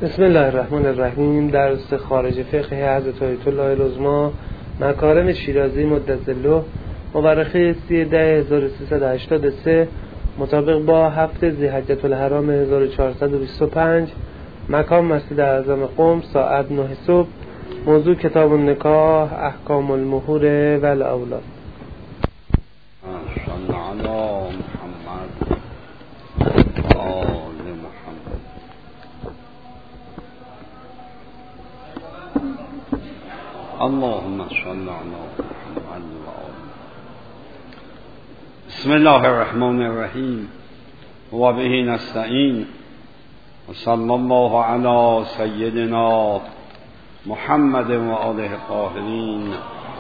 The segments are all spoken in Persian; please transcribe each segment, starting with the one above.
بسم الله الرحمن الرحیم. درس خارج فقه حضرت آیت الله العظمی مکارم شیرازی مدظله مورخه 1383 مطابق با 7 ذی‌حجة الحرام 1425 مکان مسجد اعظم قم ساعت 9 صبح. موضوع کتاب النکاح احکام المهور و الاولاد. اللهم صل على محمد وآل. بسم الله الرحمن الرحیم و به نستعین و صلی الله علی سیدنا محمد و آله الطاهرین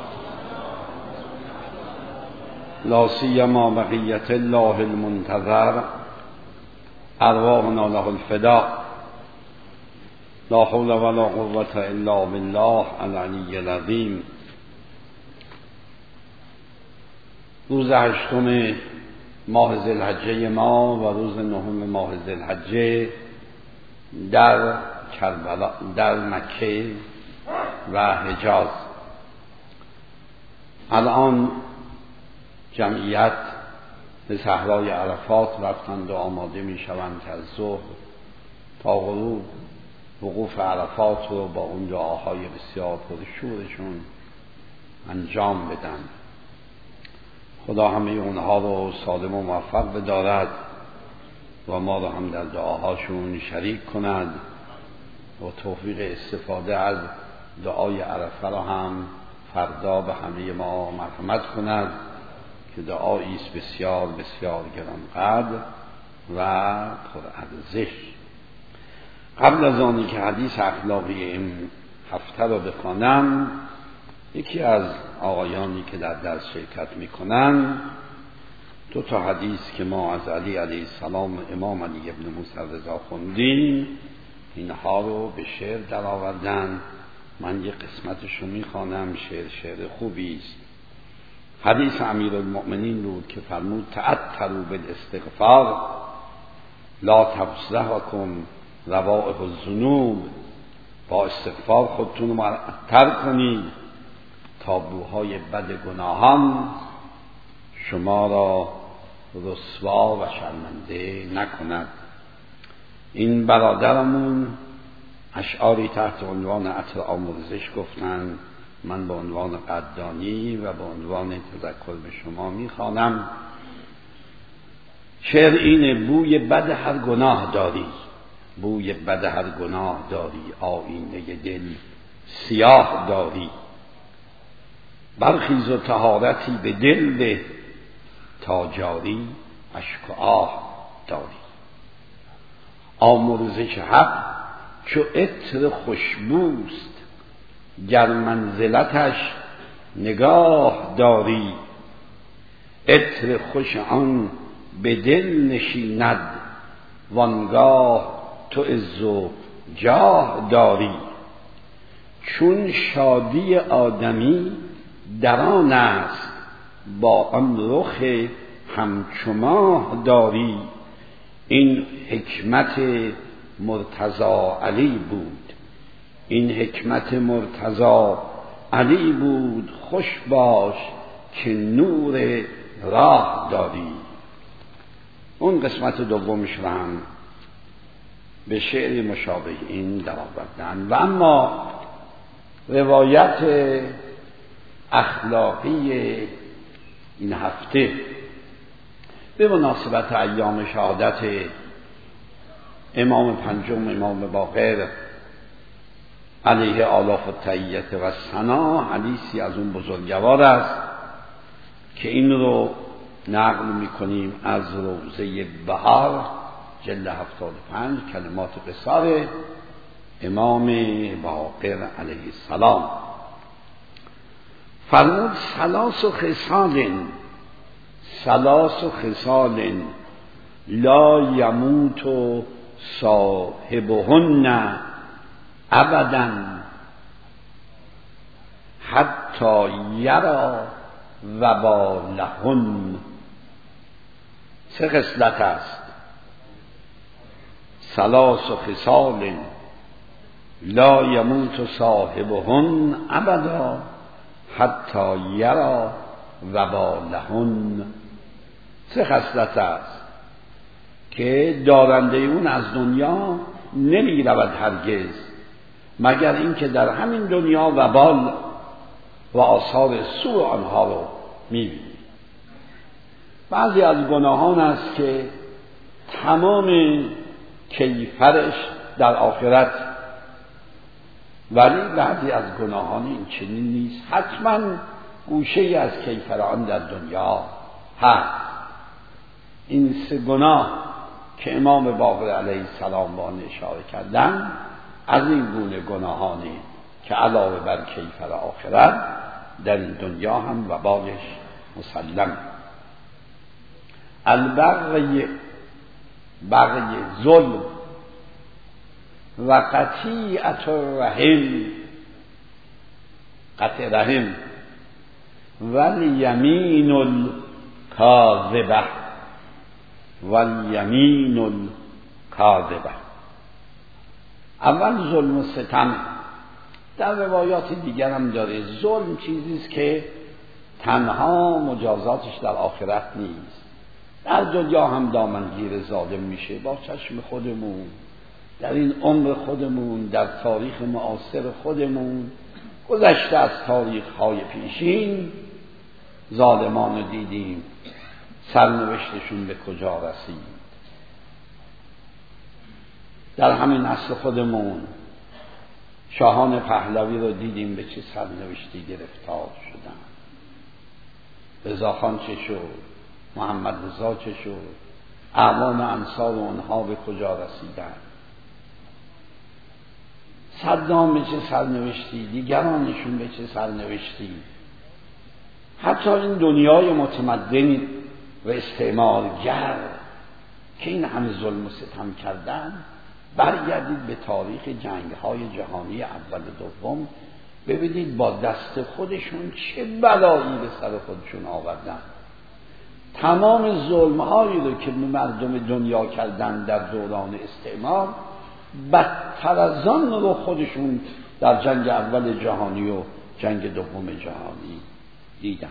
لا سیما بقیة الله المنتظر ارواحنا له الفداء لا حول ولا قوة الا بالله العلی العظیم. روز 8 ماه ذوالحجه ما و روز 9 ماه ذوالحجه در کربلا، در مکه و حجاز. الان جمعیت به صحرای عرفات رفتند و آماده می شوند که از ظهر تا غروب وقوف عرفات رو با اون دعاهای بسیار پرشورشون انجام بدن. خدا همه اونها رو سالم و موفق بدارد و ما رو هم در دعاهاشون شریک کند و توفیق استفاده از دعای عرفه را هم فردا به همه ما مرحمت کند که دعایی است بسیار بسیار گرانقدر و پرارزش. قبل از آنی که حدیث اخلاقی این هفته را بخوانم، یکی از آقایانی که در درس شرکت میکنن 2 حدیث که ما از علی علیه السلام امام علی ابن موسی رضا خوندیم اینها رو به شعر در آوردن. من یک قسمتش رو میخوانم. شعر خوبی است. حدیث امیرالمؤمنین بود که فرمود تعطروا بالاستغفار لا تفضحکم روائح الذنوب. با استغفار خودتون رو معطر کنید تا بوهای بد گناهان شما را رسوا و شرمنده نکند. این برادرمون اشعاری تحت عنوان عطر آمرزش گفتن. من به عنوان قدردانی و به عنوان تذکر به شما میخوانم. شعر اینه: بوی بد هر گناه داری، بوی بد هر گناه داری، آینه دل سیاه داری. برخیز و طهارتی به دل ده تا جاری اشک و آه داری. آمرزش حق چو عطر خوشبوست، گر منزلتش نگاه داری. عطر خوش آن به دل نشیند، وانگاه تو عز و جاه داری. چون شادی آدمی در آن است، با آن رخ همچو ماه داری. این حکمت مرتضی علی بود، این حکمت مرتضی علی بود. خوش باش که نور راه داری. اون قسمت دومش رو هم به شعر مشابه این در آوردن. و اما روایت اخلاقی این هفته به مناسبت ایام شهادت امام پنجم امام باقر علیه آلاف التحیت و ثنا، حدیثی از اون بزرگوار است که این رو نقل میکنیم از روضه بهار جلد 75 کلمات قصار امام باقر علیه السلام. فرمود ثلاث خصال لا یموت صاحبهن ابدا حتی یرا وبالهن. 3 خصلت است. 3 خصال لا یموت صاحبهن ابدا حتی یرا وبالهن. 3 خصلت است که دارنده اون از دنیا نمی رود هرگز مگر اینکه در همین دنیا وبال و آثار سوء آنها رو می‌بینی. بعضی از گناهان است که تمام کیفرش در آخرت، ولی بعضی از گناهان این چنین نیست، حتما گوشه‌ای از کیفر آن در دنیا هست. این 3 گناه که امام باقر علیه السلام با آن اشاره کردن از این گونه گناهانی که علاوه بر کیفر آخرت در این دنیا هم وبالش مسلم. البغی، بغی ظلم، و قطیعت الرحم، قطع رحم، والیمین الکاذبه، والیمین الکاذبه. اول ظلم و ستم. در روایات دیگر هم داره. ظلم چیزی است که تنها مجازاتش در آخرت نیست، در دنیا هم دامنگیر ظالم میشه. با چشم خودمون در این عمر خودمون، در تاریخ معاصر خودمون، گذشته از تاریخ‌های پیشین، ظالمان رو دیدیم سرنوشتشون به کجا رسید. در همین عصر خودمون شاهان پهلوی رو دیدیم به چه سرنوشتی گرفتار شدن. رضاخان چه شد، محمد رضا چه شد، اعوان انصار اونها به کجا رسیدن. صدام به چه سرنوشتی، دیگرانشون به چه سرنوشتی. حتی این دنیای متمدن و استعمارگر که این همه ظلم و ستم کردن، برگردید به تاریخ جنگ‌های جهانی اول و دوم، ببینید با دست خودشون چه بلایی به سر خودشون آوردن. تمام ظلم‌هایی رو که مردم دنیا کردن در دوران استعمار، بدتر از آن رو خودشون در جنگ اول جهانی و جنگ دوم جهانی دیدن.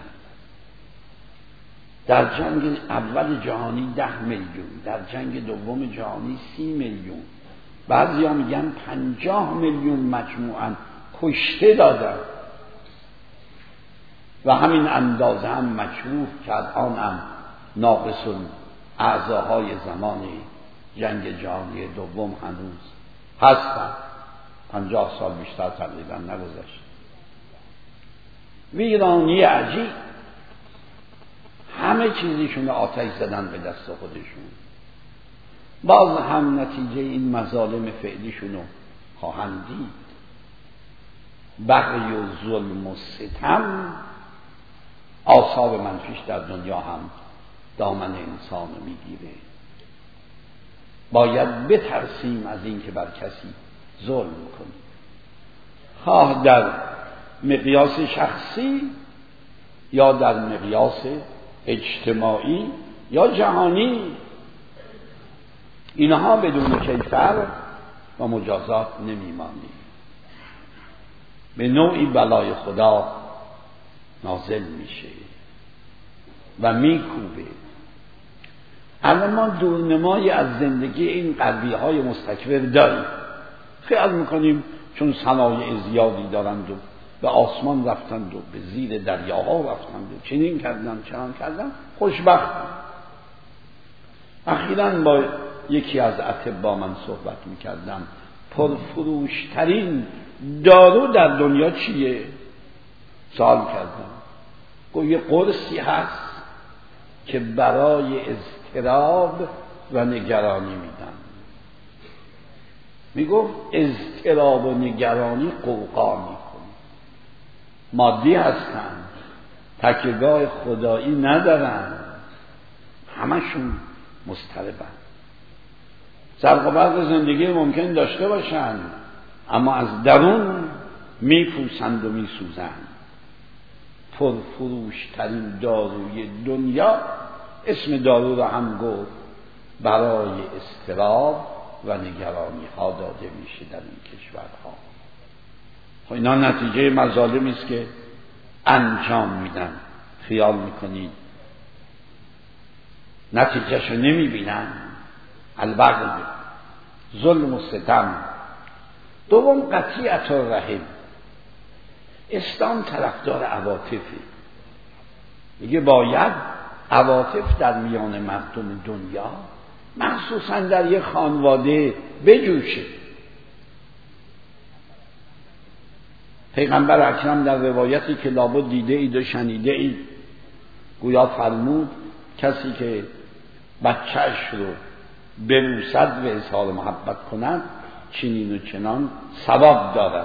در جنگ اول جهانی 10 میلیون، در جنگ دوم جهانی 30 میلیون، بعضیا میگن 50 میلیون مجموعاً کشته دادن و همین اندازه هم مشروح کرد آن هم ناقص اعضاهای زمان جنگ جهانی دوم هنوز هستن. 50 سال بیشتر تقریبا نگذشت. ویرانی عجیب، همه چیزشون آتش زدن به دست خودشون. باز هم نتیجه این مظالم فعلیشون رو خواهند دید. بغی و ظلم و ستم آثار منفیش در دنیا هم دامن انسان رو میگیره. باید بترسیم از این که بر کسی ظلم کنیم، خواه در مقیاس شخصی یا در مقیاس اجتماعی یا جهانی. اینها بدون کیفر و مجازات نمیمانیم. به نوعی بلای خدا نازل میشه و میکوبه. الان ما دورنمایی از زندگی این غربی های مستکبر داریم. خیال میکنیم چون صنایع زیادی دارند و به آسمان رفتند و به زیر دریاها رفتند و چنین کردند چنان کردند خوشبختند. اخیراً با یکی از اطباء من صحبت میکردم. پرفروشترین دارو در دنیا چیه؟ سوال کردم. گفت یه قرصی هست که برای اضطراب و نگرانی میدن. میگفت اضطراب و نگرانی قوقا میکنه. مادی هستن، تکیهگاه خدایی ندارن، همشون مضطربن. زرق و برق زندگی ممکن داشته باشن اما از درون میپوسند و میسوزند. پرفروشترین داروی دنیا، اسم دارو را هم گفت، برای اضطراب و نگرانی ها داده میشه در این کشورها. خب اینا نتیجه مظالمی است که انجام میدن. خیال میکنید نتیجهشو نمیبینن؟ البغی، ظلم و ستم. دوم قطیعت الرحم. اسلام طرفدار عواطفه، میگه باید عواطف در میان مردم دنیا مخصوصا در یک خانواده بجوشه. پیغمبر اکرم در روایتی که لابد دیده اید و شنیده اید گویا فرمود کسی که بچهش رو ببوسد و اظهار محبت کند چنین و چنان ثواب دارد.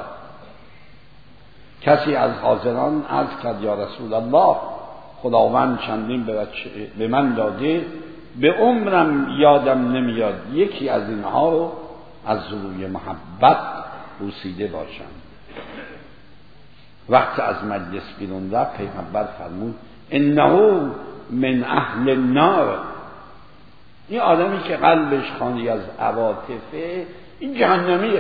کسی از حاضران عرض کرد یا رسول الله خداوند چندین به من داده به عمرم یادم نمیاد یکی از اینها رو از روی محبت بوسیده باشم. وقت از مجلس بیرون رفت پیغمبر فرمود انه من اهل النار. این آدمی که قلبش خالی از عواطفه این جهنمیه.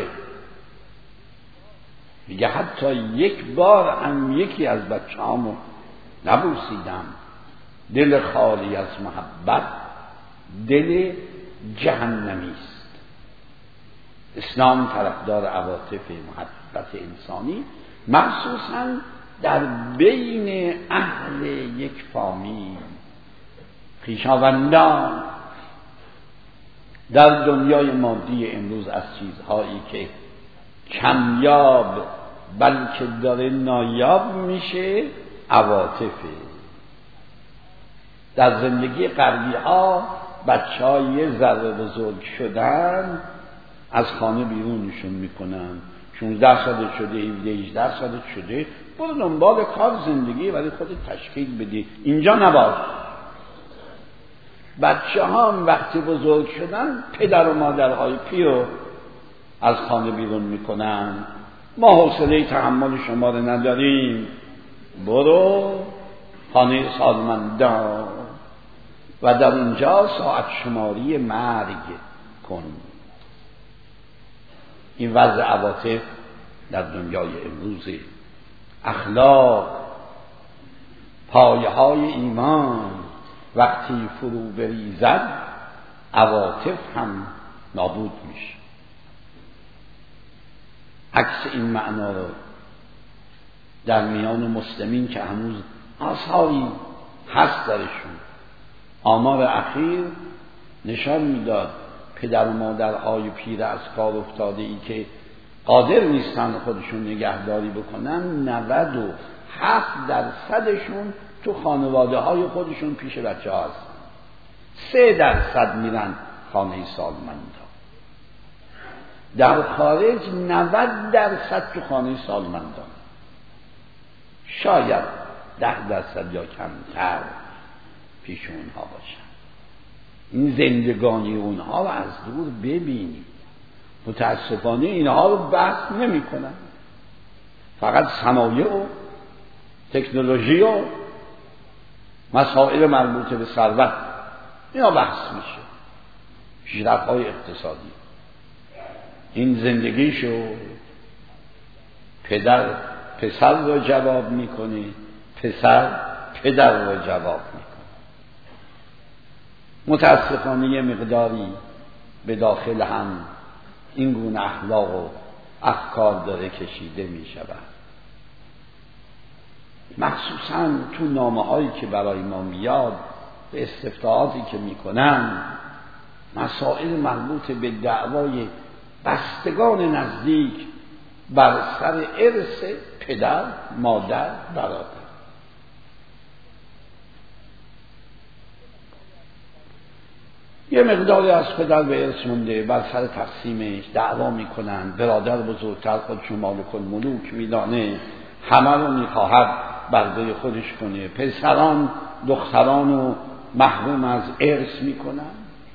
میگه حتی یک بار هم یکی از بچه‌هامو نبوسیدم. دل خالی از محبت دل جهنمی است. اسلام طرفدار عواطف محبت انسانی مخصوصاً در بین اهل یک فامیل خویشاوندان. در دنیای مادی امروز از چیزهایی که کمیاب بلکه داره نایاب میشه عواطفه. در زندگی غربی ها بچه های یه ذره بزرگ شدن از خانه بیرونشون میکنن. 16 سال شده 18 سال شده برو دنبال کار زندگی ولی خودت تشکیل بدی اینجا نباش. بچه ها هم وقتی بزرگ شدن پدر و مادرهای پیو از خانه بیرون میکنن. ما حوصله تحمل شما رو نداریم، برو خانه سالمندان و در اونجا ساعت شماری مرگ کن. این وضع عواطف در دنیای امروز. اخلاق پایه های ایمان وقتی فرو بریزد عواطف هم نابود میشه. عکس این معنا رو در میان مسلمین که هنوز آثاری هست درشون آمار اخیر نشان میداد پدر و مادرهای پیر از کار افتاده ای که قادر نیستن خودشون نگهداری بکنن 97%شون تو خانواده های خودشون پیش بچه ها هستن. 3% میرن خانه سالمندان. در خارج 90% تو خانه سالمندان. شاید 10% یا کمتر پیش اونها باشن. این زندگانی اونها رو از دور ببینید. متاسفانه اینها رو بحث نمی کنن. فقط صنایع و تکنولوژی و مسائل مربوط به ثروت اینا بحث میشه. پیشرفت‌های اقتصادی. این زندگیشو پدر پسر رو جواب میکنه، پسر پدر رو جواب میکنه. متاسفانه یه مقداری به داخل هم این گونه اخلاق و افکار داره کشیده می شود. مخصوصاً تو نامه‌هایی که برای ما میاد به استفتاحاتی که میکنن مسائل مربوط به دعوای بستگان نزدیک بر سر ارث پدر، مادر، برادر. یه مقداری از پدر به ارث مونده بر سر تقسیمش دعوا میکنن. برادر بزرگتر خودشو مالک الملوک میدانه، همه رو میخواهد برده خودش کنه. پسران دختران رو محروم از ارث میکنن.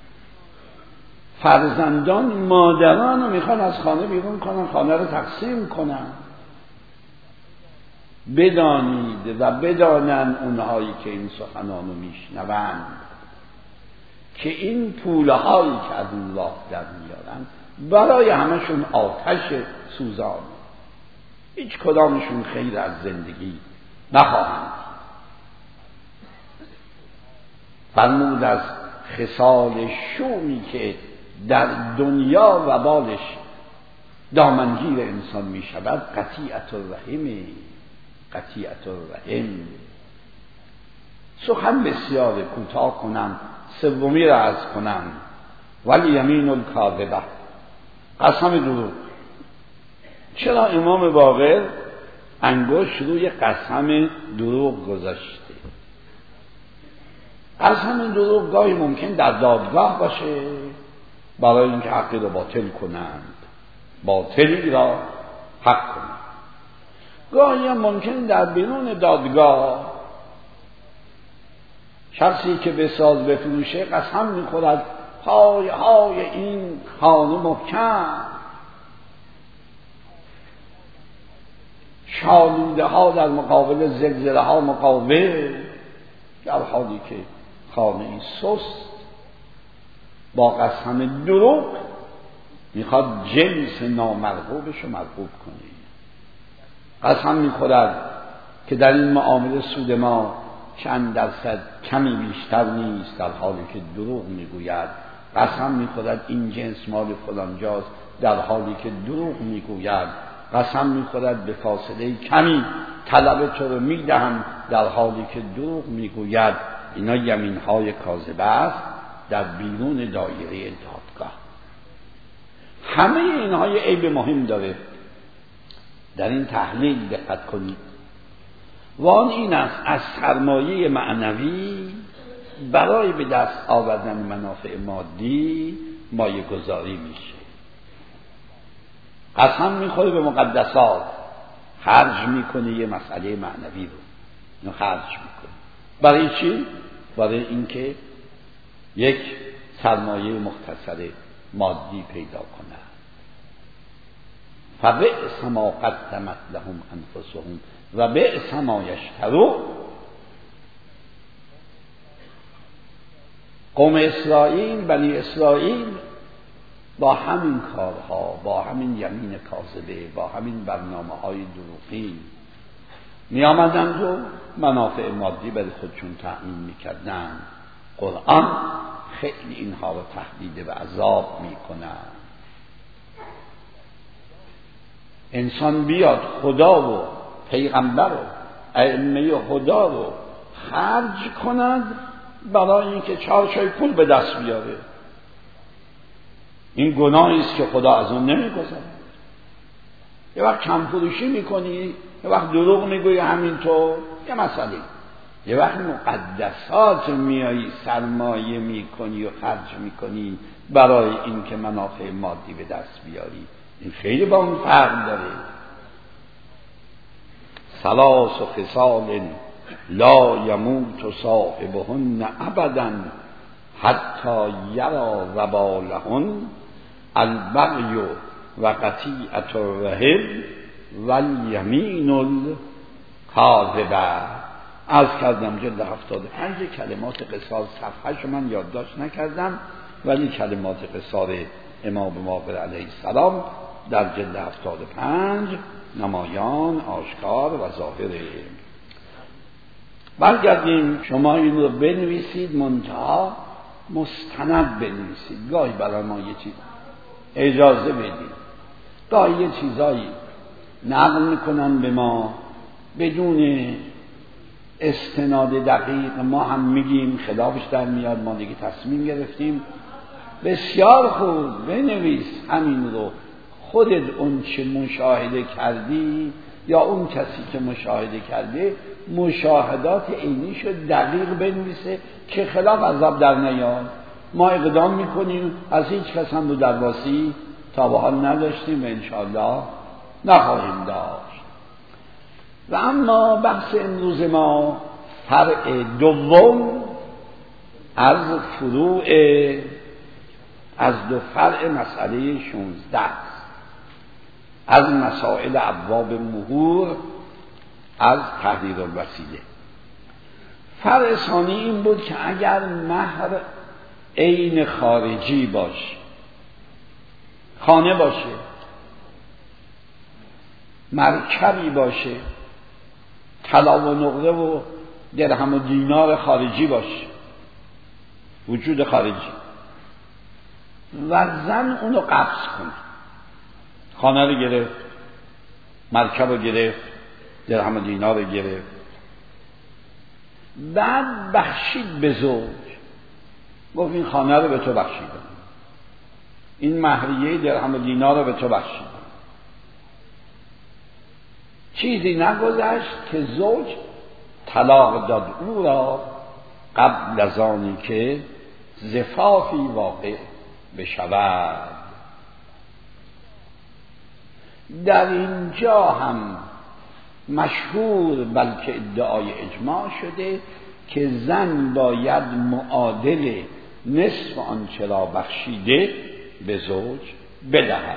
فرزندان مادران رو میخوان از خانه بیرون کنن، خانه رو تقسیم کنن. بدانید و بدانن اونهایی که این سخنان رو میشنوند که این پوله هایی که از اون راه در میارن برای همشون آتش سوزان، هیچ کدامشون خیر از زندگی نخواهند. فرمود از خصال شومی که در دنیا وبالش دامنگیر انسان می شود قطیعت الرحم. قطیعت الرحم. سخن بسیار کوتاه کنم، سومی را عرض کنم. ولی یمین الکاذبه، قسم دروغ. چرا امام باقر انگشت روی قسم دروغ گذاشته؟ قسم دروغ گاهی ممکن در دادگاه باشه برای اینکه حقی را باطل کنند، باطلی را حق کنند. گاهی هم ممکن در بیرون دادگاه شخصی که بساز بفروشه قسم میخورد پای های این خانه محکم، شالوده ها در مقابل زلزله ها مقاوم، در حالی که خانه این سست. با قسم دروغ میخواد جنس نامرغوبش رو مرغوب کنه. قسم میخورد که در این معامله سود ما چند درصد کمی بیشتر نیست، در حالی که دروغ میگوید. قسم میخورد این جنس مال فلان جاست، در حالی که دروغ میگوید. قسم میخورد به فاصله کمی طلب تو رو میدهم، در حالی که دروغ میگوید. اینا یمینهای کاذبه است در بیرون دایره دادگاه. همه اینها یه عیب مهم داره، در این تحلیل دقت کنید. و آن این است از سرمایه معنوی برای به دست آوردن منافع مادی مایه گذاری میشه. قسم میخوره به مقدسات، خرج میکنه یه مسئله معنوی رو، اینو خرج میکنه. برای چی؟ برای اینکه یک سرمایه مختصر مادی پیدا کنه. فبئس ما قدمت لهم انفسهم و بئس ما یشترون. قوم اسرائیل، بنی اسرائیل با همین کارها، با همین یمین کاذبه، با همین برنامه‌های دروغین می آمدند و منافع مادی برای خودشون تأمین می‌کردند. قرآن خیلی اینها رو تهدید به عذاب می‌کند. انسان بیاد خدا و پیغمبر و ائمه خدا رو خرج کند برای اینکه چارچای پول به دست بیاره. این گناهی است که خدا از اون نمی‌گذره. یه وقت کم فروشی میکنی، یه وقت دروغ میگویی همینطور، یه مسئله. یه وقت مقدسات میایی سرمایه میکنی و خرج میکنی برای اینکه منافع مادی به دست بیاری. این خیلی با اون فرق داره. ثلاث خصال لا یموت صاحبهن ابدا حتی یرا وبالهن البغی و قطیعة الرحم و الیمین الکاذبه. عرض کردم جلد 75 کلمات قصار، صفحه‌شو من یادداشت نکردم، ولی کلمات قصار امام باقر علیه السلام در جلد 75 نمایان، آشکار و ظاهره. برگردیم، شما این رو بنویسید، منتها مستند بنویسید. گاهی برای ما یه چیز اجازه بدید، گاهی یه چیزایی نقل میکنن به ما بدون استناد دقیق، ما هم میگیم خلافش در میاد، ما دیگه تصمیم گرفتیم. بسیار خوب بنویس همین رو، خودت اون چه مشاهده کردی یا اون کسی که مشاهده کرده مشاهدات عینیشو دقیق بنویسه که خلاف عذاب در نیاد. ما اقدام میکنیم، از هیچ کس هم رو درواسی تا به حال نداشتیم و انشاءالله نخواهیم داشت. و اما بحث امروز ما فرع دوم از فروع، از دو فرع مسئله 16 از مسائل ابواب مهور، از تحریر الوسیله. فرع ثانی این بود که اگر مهر عین خارجی باشه، خانه باشه، مرکبی باشه، طلا و نقره و درهم و دینار خارجی باشه، وجود خارجی، و زن اونو قبض کنه. خانه رو گرفت، مرکب رو گرفت، درهم و دینار رو گرفت، بعد بخشید به زوج. گفت این خانه رو به تو بخشیدم، این مهریه درهم و دینار رو به تو بخشیدم. چیزی نگذشت که زوج طلاق داد او را قبل از آنی که زفافی واقع بشود. در اینجا هم مشهور بلکه ادعای اجماع شده که زن باید معادل نصف آنچه را بخشیده به زوج بدهد.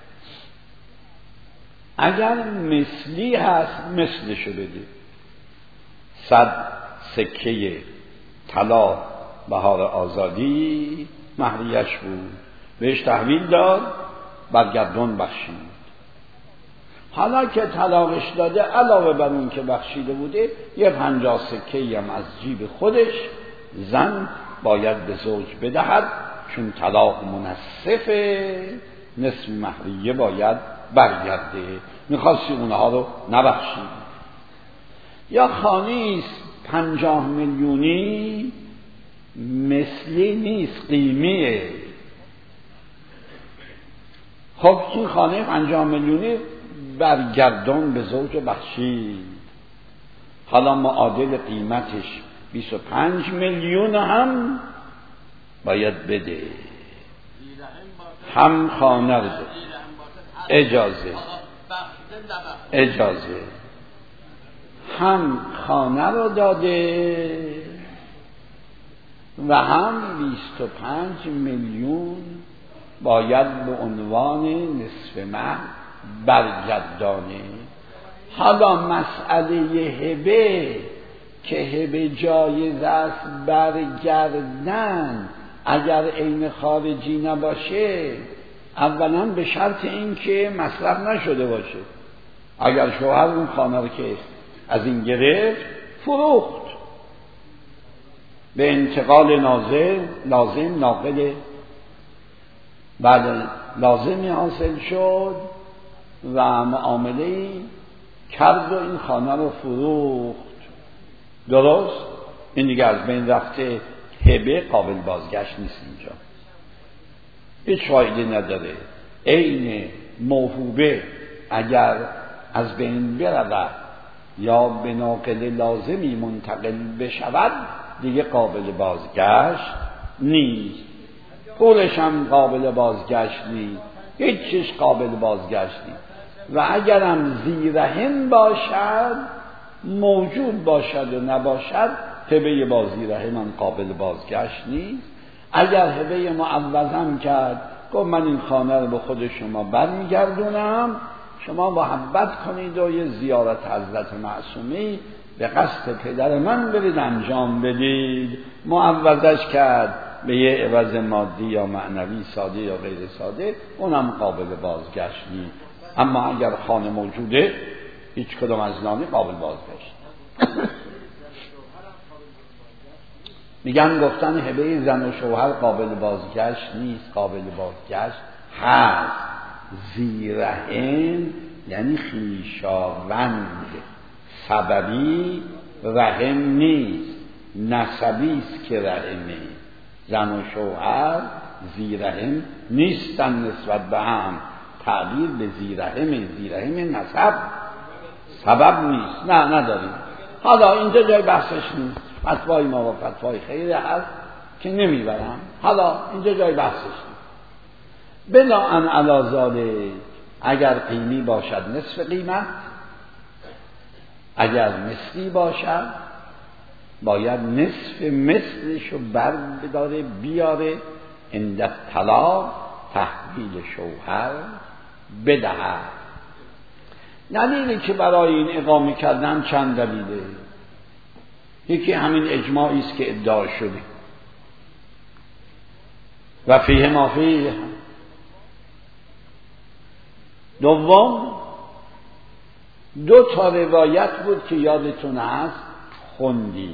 اگر مثلی هست مثلشو بده. 100 سکه طلا بهار آزادی مهریش بود، بهش تحویل داد، برگردون بخشید. حالا که طلاقش داده، علاوه بر اون که بخشیده بوده، یه 50 سکه هم از جیب خودش زن باید به زوج بدهد، چون طلاق منصفه، نصف مهریه باید برگرده. میخواستی اونها رو نبخشید. یا خانیست 50 میلیونی، مثلی نیست، قیمیه. خب این خانه 50 میلیونی برگردان به زوج بخشید. حالا معادل قیمتش 25 میلیون هم باید بده. هم خانه رو ده. اجازه هم خانه رو داده و هم 25 میلیون باید به عنوان نصف مهر برگردانه. حالا مسئله هبه که هبه جایز است برگردن اگر عین خارجی نباشه، اولا به شرط این که مصرف نشده باشه. اگر شوهر اون خانه رو که از این گرفت فروخت، به انتقال لازم ناقل بعد لازمی حاصل شد و معامله کرد و این خانه رو فروخت، درست؟ این دیگه از بین رفته، هبه قابل بازگشت نیست. اینجا هیچ فایده نداره. عین موهوبه اگر از بین برود یا به ناقل لازمی منتقل بشود، دیگه قابل بازگشت نیست. پولش هم قابل بازگشت نیست، هیچ چیز قابل بازگشت نیست. و اگرم زیرهم باشد، موجود باشد و نباشد، هبه با زیرهم هم قابل بازگشت نیست. اگر هبه معوضم کرد، گفت من این خانه رو به خود شما برمیگردونم، شما محبت کنید و یه زیارت حضرت معصومی به قصد پدر من برید انجام بدید، معوضش کرد به یه عوض مادی یا معنوی، ساده یا غیر ساده، اونم قابل بازگشت نیست. اما اگر خانه موجوده، هیچ کدام از نانی قابل بازگشت. میگن گفتن هبه زن و شوهر قابل بازگشت نیست، قابل بازگشت هست. زیرهم یعنی خویشاوند، سببی رحم نیست، نسبی است که رحمه. زن و شوهر زیرهم نیستن نسبت به هم. تعبیر به زیرهم نسب، سبب نیست. نه نداریم. حالا اینجا جای بحثش نیست. فتوای ما و فتوای خیلی هست که نمیبرم. حالا اینجا جای بحثش نیست. بناءً علی ذالک، اگر قیمی باشد نصف قیمت، اگر مثلی باشد باید نصف مثلشو بر بداره بیاره، عند طلاق تحویل شوهر بدهد. دلیلی که برای این اقامه کردن چند دلیله. یکی همین اجماعی است که ادعا شده. و فیه ما فیه. دوم، 2 تا روایت بود که یادتون هست خوندیم.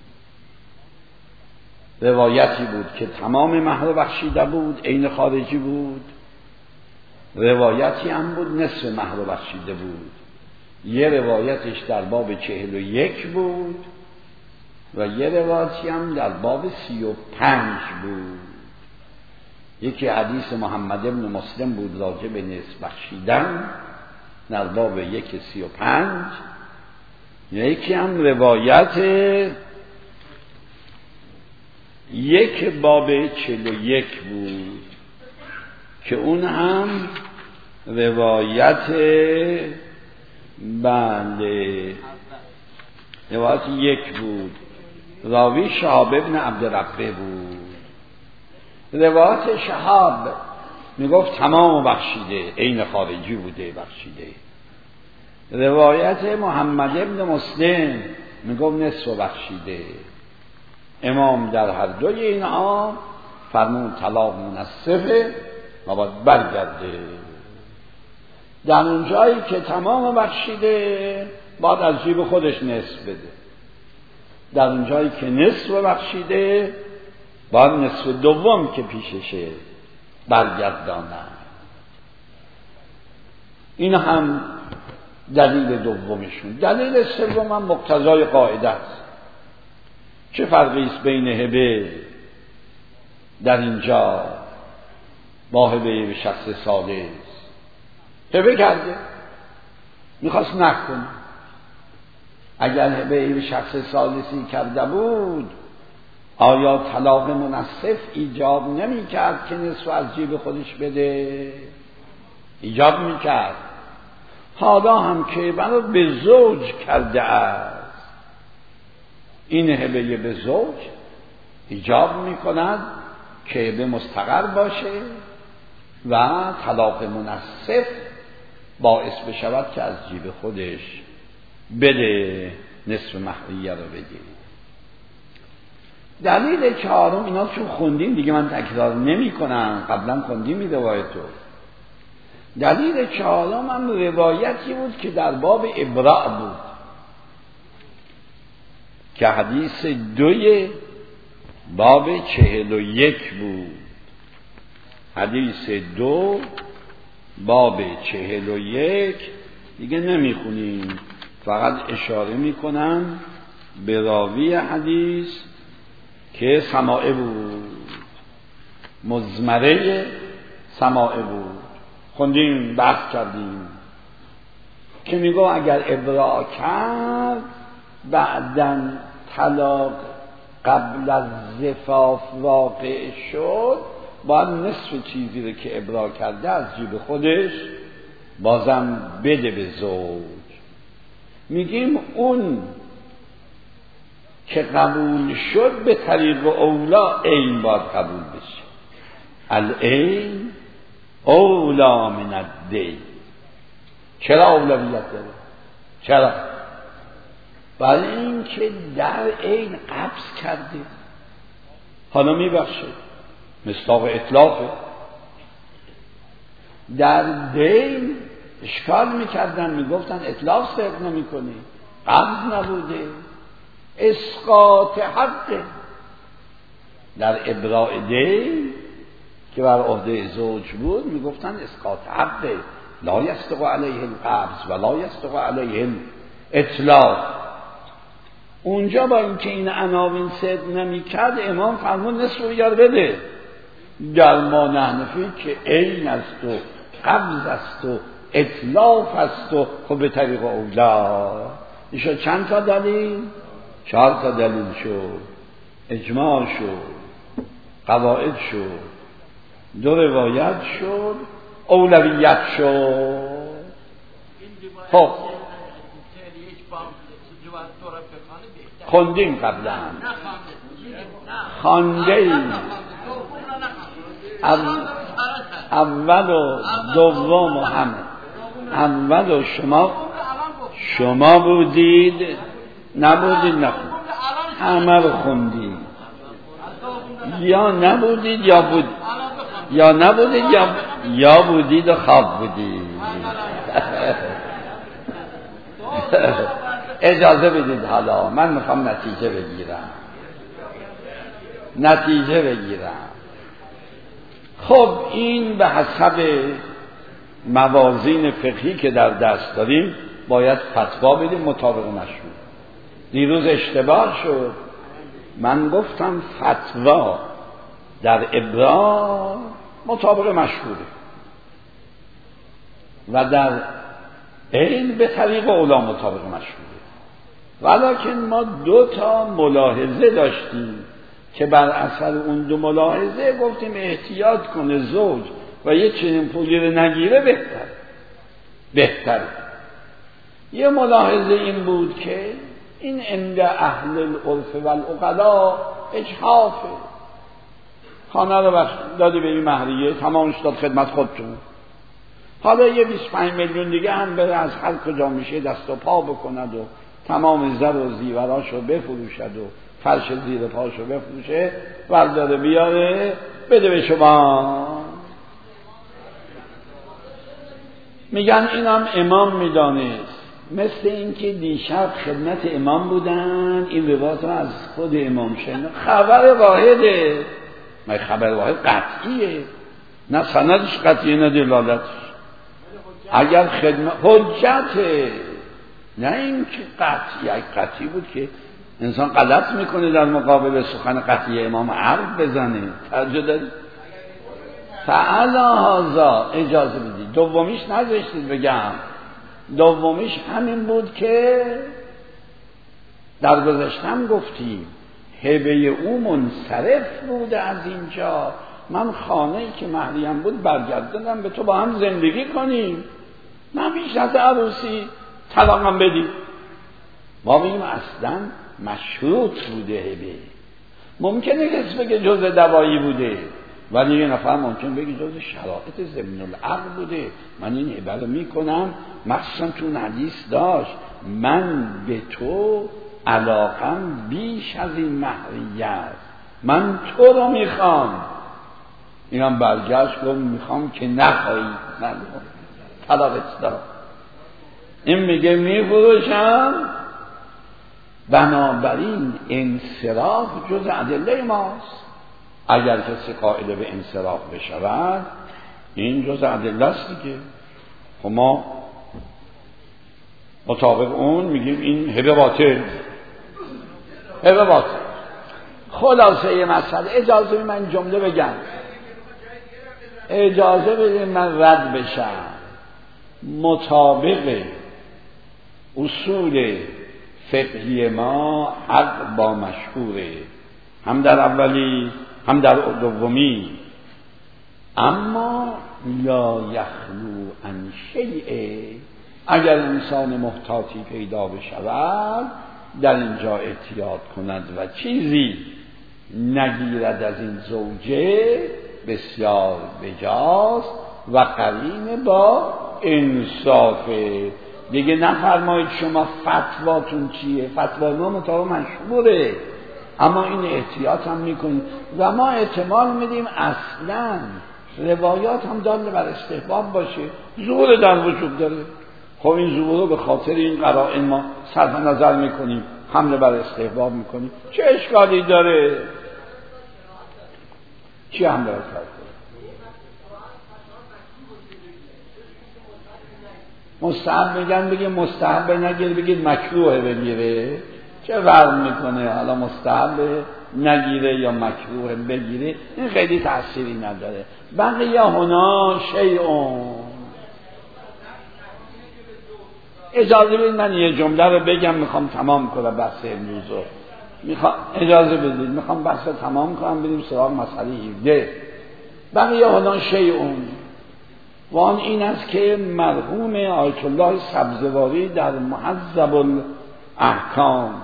روایتی بود که تمام مهر بخشیده بود، عین خارجی بود. روایتی هم بود نصف مهر بخشیده بود. یه روایتش در باب 41 بود و یه روایتی هم در باب 35 بود. یکی حدیث محمد ابن مسلم بود راجع به نصف بخشیدن در باب 1:35. یکی هم روایت 1 باب 41 بود که اون هم روایت روایت 1 بود. راوی شهاب ابن عبدالربه بود. روایت شهاب میگفت تمام بخشیده، عین خارجی بوده بخشیده. روایت محمد ابن مسلم میگفت نصف بخشیده. امام در هر دوی اینها فرمود طلاق منصفه و باید برگرده. در اون جایی که تمام بخشیده باید از جیب خودش نصف بده. در اون جایی که نصف بخشیده باید نصف دوم که پیششه برگردانه. این هم دلیل دومشون. دلیل سوم هم مقتضای قاعده است. چه فرقی است بین هبه در اینجا با هبه به شخص سالس؟ هبه کرده میخواست نکنه. اگر هبه به شخص سالسی کرده بود آیا طلاق منصف ایجاب نمی کرد که نصف از جیب خودش بده؟ ایجاب می کرد. حالا هم که برای به زوج کرده است، این هبه به زوج ایجاب می کند که هبه مستقر باشه و طلاق منصف باعث بشود که از جیب خودش بده، نصف مهریه رو بده. دلیل چهارم، اینا چون خوندیم دیگه من تکرار نمی کنم، قبلا خوندیم این روایتو. دلیل چهارم هم روایتی بود که در باب ابراء بود که حدیث 2 باب 41 بود. حدیث 2 باب 41 دیگه نمی خونیم، فقط اشاره می کنم به راوی حدیث که سماعه بود، مزمره سماعه بود. خوندیم، بحث کردیم که میگو اگر ابراء کرد بعدن طلاق قبل از زفاف واقع شد، باید نصف چیزی رو که ابراء کرده از جیب خودش بازم بده به زوج. میگیم اون که قبول شد به طریق اولا عین باید قبول بشه. العین اولا من الدین. چرا اولویت داره؟ چرا؟ برای این که در عین قبض کرده حالا میبخشه، مصداق اطلافه. در دین اشکال میکردن، میگفتن اطلاف صدق نمیکنه، قبض نبوده، اسقاط حقه. در ابراء دین که بر عهده زوج بود میگفتن اسقاط حقه، لا یصدق علیه القبض و لا یصدق علیه الاطلاف. اونجا با اینکه این عناوین صدق نمیکرد امام فرمود نصف رو بیار بده. در ما نحنفی که عین است و قبض است و اطلاف است و خب به طریق اولا. ایشا چند تا دلیل؟ 4 تا دلیل شد، اجماع شد، قواعد شد، 2 روایت شد، اولویت شد. خب خوندیم قبلا، خواندیم اول و دوم و همه. اول و شما بودید، نبودید نخوند، همه رو خوندید، یا نبودید یا بود. یا نبودید یا بودید و خواب بودید. اجازه بدید حالا من میخوام نتیجه بگیرم. خب این به حسب موازین فقهی که در دست داریم باید فتوا بدیم مطابق مشهور. دیروز اشتباه شد، من گفتم فتوا در ابرار مطابق مشهوره و در این به طریق اولا مطابق مشهوره، ولیکن ما 2 ملاحظه داشتیم که بر اثر اون 2 ملاحظه گفتیم احتیاط کنه زوج و یه چنین پولی رو نگیره بهتره. یه ملاحظه این بود که این عند اهل العرف و العقلا اجحافه. خانه رو دادی به این مهریه، تمامش داد خدمت خودتون، حالا یه 25 میلیون دیگه هم بره از هر کجا میشه دست و پا بکند و تمام زر و زیوراشو بفروشد و فرش زیر پاشو بفروشه، برداره بیاره بده به شما. میگن اینم امام میدانست، مثل این که دیشب خدمت امام بودن، این روایت از خود امام شنید. خبر واحده، ما خبر واحد قطعیه، نه سندش قطعیه نه دلالتش. اگر خدمت حجته، نه این که قطعی بود که انسان غلط میکنه در مقابل سخن قطعی امام حرف بزنه. توجه داری؟ فعلا هازا اجازه بدید. دومیش نذاشتید بگم، دومیش همین بود که در گذشتم گفتیم هبه او منصرف بوده از اینجا، من خانه‌ای که مهریم بود برگرداندم به تو، با هم زندگی کنیم، من بیش از عروسی طلاقم بدی. ما بگیم اصلا مشروط بوده هبه. ممکنه کسی بگه جزء دوایی بوده، ولی یه نفر ممکن بگه جزء شرایط ضمن العقد بوده. من این هبه رو میکنم، مخصوصا تو حدیث داشت من به تو علاقم بیش از این مهریت، من تو رو میخوام. اینم برگشت گفت میخوام که نخواهی، من طلاقت دارم. این میگه میفروشم. بنابراین انصراف جز ادله ماست. اگر کسی قائل به انصراف بشود این جز ادله است دیگه. خب ما مطابق اون میگیم این هبه باطل. خلاصه یه مسئله، اجازه بدید من جمله بگم، اجازه بدید من رد بشم. مطابق اصول فقهی ما حق با مشهوره، هم در اولی هم در دومی. اما لا یخلو عن شیء، اگر انسان محتاطی پیدا بشود در اینجا احتیاط کند و چیزی نگیرد از این زوجه، بسیار بجاست و قرین با انصافه. دیگه نفرمایید شما فتواتون چیه، فتوا ما مطابق مشهوره، اما این احتیاط هم میکنید و ما احتمال میدیم اصلا روایات هم داله بر استحباب باشه، ظهور در وجود داره. خب این ظهور رو به خاطر این قرائن ما صرف نظر میکنیم، حمله بر استحباب میکنیم، چه اشکالی داره؟ چی حمله بر استحباب؟ مستحب میگن، بگید مستحب نگیر، بگید مکروه بگیره، چه فرق میکنه؟ حالا مستحب نگیره یا مکروه بگیره، این خیلی تأثیری نداره. بقیه هنا شیئون. اجازه بدید من یه جمله رو بگم، میخوام تمام کنم بحث امروز رو. اجازه بدید میخوام بحث رو تمام کنم، بریم سراغ مسئله 17. بقیه هنا شیئون، و آن این است که مرحوم آیت الله سبزواری در مهذب الاحکام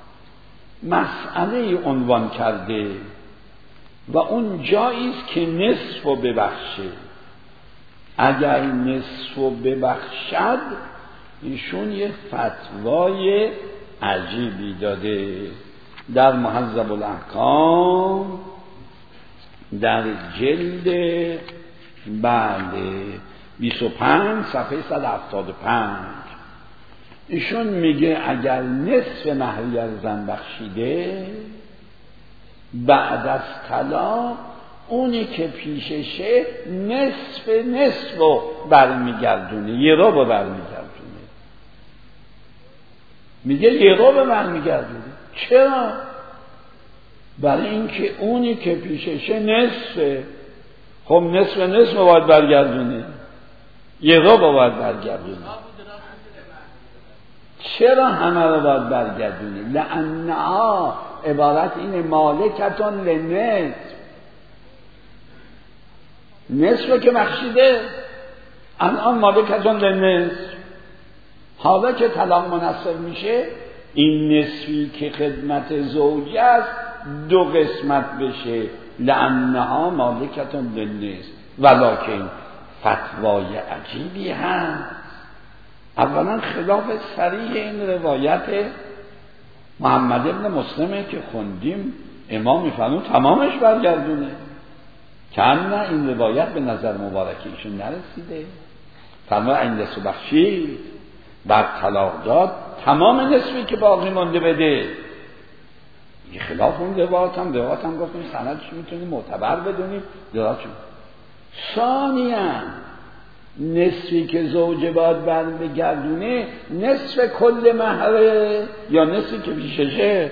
مسئله عنوان کرده و اون جایی است که نصف و ببخشه. اگر نصف و ببخشد، ایشون یه فتوای عجیبی داده در مهذب الاحکام. در جلد 25 صفحه 175 ایشون میگه اگر نصف مهریه زن بخشیده بعد از طلاق اونی که پیششه نصف رو برمیگردونه، یه رو برمیگردونه. میگه یه رو برمیگردونه. چرا؟ برای اینکه اونی که پیششه نصفه. خب نصف باید برگردونه، یه رو باید برگردونه. چرا همه رو باید برگردونه؟ لأنها عبارت اینه مالکتون لنصف، نصف که بخشیده الان مالکتون لنصف. حالا که طلاق منصب میشه این نصفی که خدمت زوجه است 2 قسمت بشه، لأنها مالکتون لنصف. ولکن فتوای عجیبی هست. اولا خلاف صریح این روایت محمد ابن مسلمه که خوندیم، امام میفرمون تمامش برگردونه. که نه این روایت به نظر مبارکه ایشون نرسیده. فرمود این نصف بخشید بعد طلاق داد تمام نصفی که باقی مونده بده. یه خلاف اون روایت هم گفتیم سندش میتونیم معتبر بدونیم درستشون. ثانیاً نصفی که زوجه باید برمیگردونه نصف کل مهره یا نصفی که پیششه؟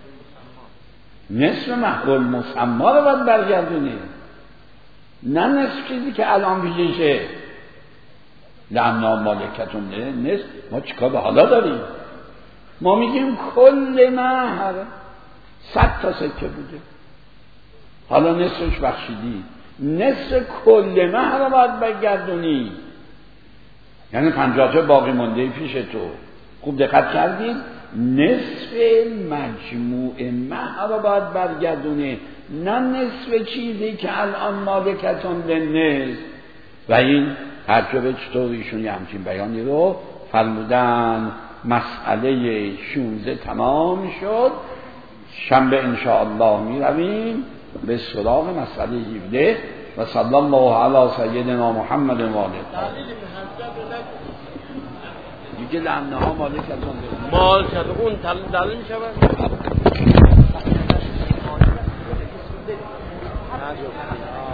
نصف مهر المسمى رو باید برگردونه، نه نصف چیزی که الان پیششه. لأنها مالکتون نصف. ما چیکار به حالا داریم؟ ما میگیم کل مهر 100 تا سکه بوده، حالا نصفش بخشیدی، نصف کل مهر رو باید برگردونی، یعنی 50 تا باقی مونده پیش تو. خوب دقت کردید؟ نصف مجموع مهر رو باید برگردونه، نه نصف چیزی که الان مالکتون لنصف. و این ترجمه چطور ایشون یه همچین بیانی رو فرمودن. مسئله 16 تمام شد. شنبه انشاءالله می رویم به سراغ مسئله 17 و صلی الله علی سیدنا محمد و آله. دیگه لعنها مالکتون مالکت اون دلیل می شود.